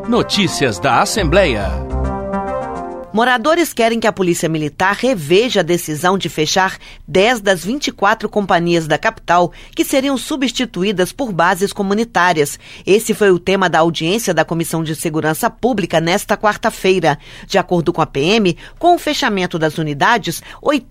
Notícias da Assembleia. Moradores querem que a Polícia Militar reveja a decisão de fechar 10 das 24 companhias da capital que seriam substituídas por bases comunitárias. Esse foi o tema da audiência da Comissão de Segurança Pública nesta quarta-feira. De acordo com a PM, com o fechamento das unidades,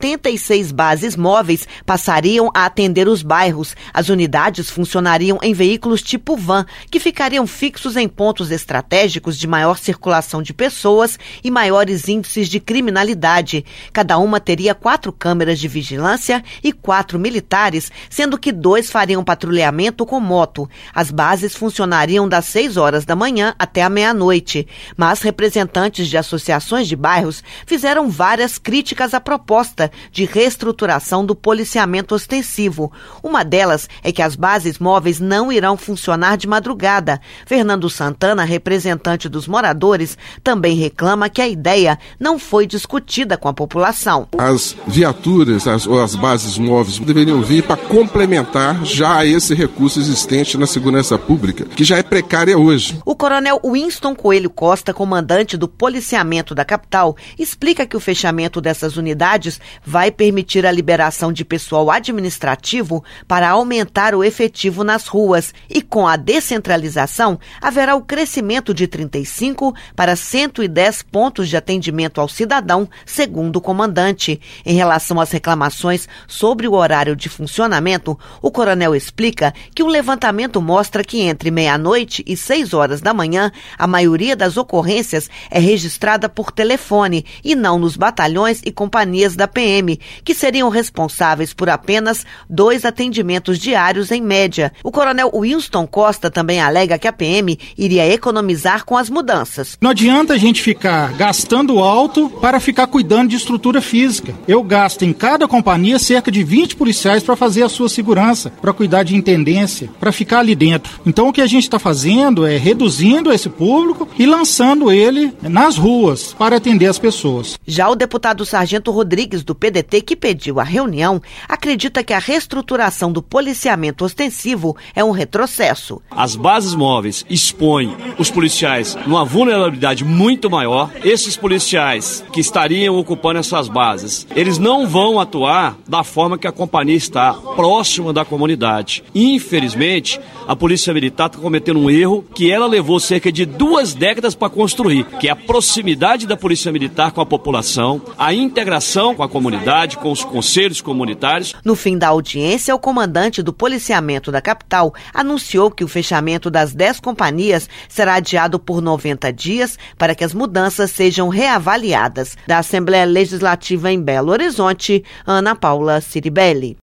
86 bases móveis passariam a atender os bairros. As unidades funcionariam em veículos tipo van, que ficariam fixos em pontos estratégicos de maior circulação de pessoas e maiores índices de criminalidade. Cada uma teria 4 câmeras de vigilância e 4 militares, sendo que 2 fariam patrulhamento com moto. As bases funcionariam das 6 horas da manhã até a meia-noite. Mas representantes de associações de bairros fizeram várias críticas à proposta de reestruturação do policiamento ostensivo. Uma delas é que as bases móveis não irão funcionar de madrugada. Fernando Santana, representante dos moradores, também reclama que a ideia não foi discutida com a população. As viaturas ou as bases móveis deveriam vir para complementar já esse recurso existente na segurança pública, que já é precária hoje. O coronel Winston Coelho Costa, comandante do policiamento da capital, explica que o fechamento dessas unidades vai permitir a liberação de pessoal administrativo para aumentar o efetivo nas ruas e, com a descentralização, haverá o crescimento de 35 para 110 pontos de atendimento ao cidadão, segundo o comandante. Em relação às reclamações sobre o horário de funcionamento, o coronel explica que o levantamento mostra que entre meia-noite e 6 horas da manhã, a maioria das ocorrências é registrada por telefone e não nos batalhões e companhias da PM, que seriam responsáveis por apenas 2 atendimentos diários em média. O coronel Winston Costa também alega que a PM iria economizar com as mudanças. Não adianta a gente ficar gastando alto para ficar cuidando de estrutura física. Eu gasto em cada companhia cerca de 20 policiais para fazer a sua segurança, para cuidar de intendência, para ficar ali dentro. Então o que a gente está fazendo é reduzindo esse público e lançando ele nas ruas para atender as pessoas. Já o deputado Sargento Rodrigues, do PDT, que pediu a reunião, acredita que a reestruturação do policiamento ostensivo é um retrocesso. As bases móveis expõem os policiais numa vulnerabilidade muito maior. Esses policiais que estariam ocupando essas bases, eles não vão atuar da forma que a companhia está, próxima da comunidade. Infelizmente, a Polícia Militar está cometendo um erro que ela levou cerca de 2 décadas para construir, que é a proximidade da Polícia Militar com a população, a integração com a comunidade, com os conselhos comunitários. No fim da audiência, o comandante do policiamento da capital anunciou que o fechamento das 10 companhias será adiado por 90 dias para que as mudanças sejam reavaliadas. Da Assembleia Legislativa em Belo Horizonte, Ana Paula Ciribelli.